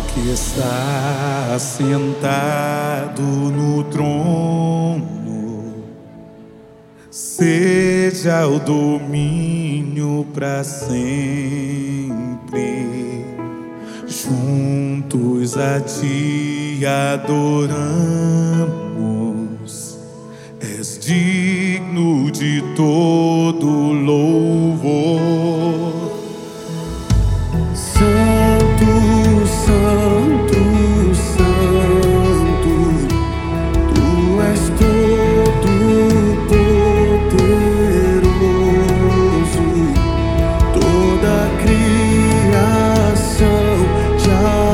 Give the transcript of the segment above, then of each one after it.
que está sentado no trono, seja o domínio para sempre. Juntos a ti adoramos, és digno de todo louvor. Santo, Santo, Santo, Tu és todo poderoso. Toda a criação te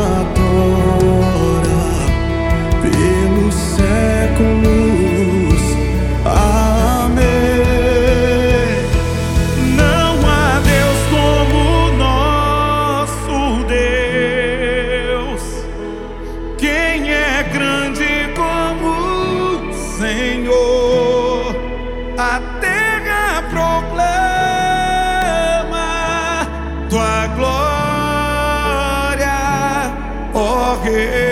adora pelos séculos. Amém. Não há Deus como nosso Deus. Quem é grande como o Senhor? A terra proclama tua glória, ó Rei.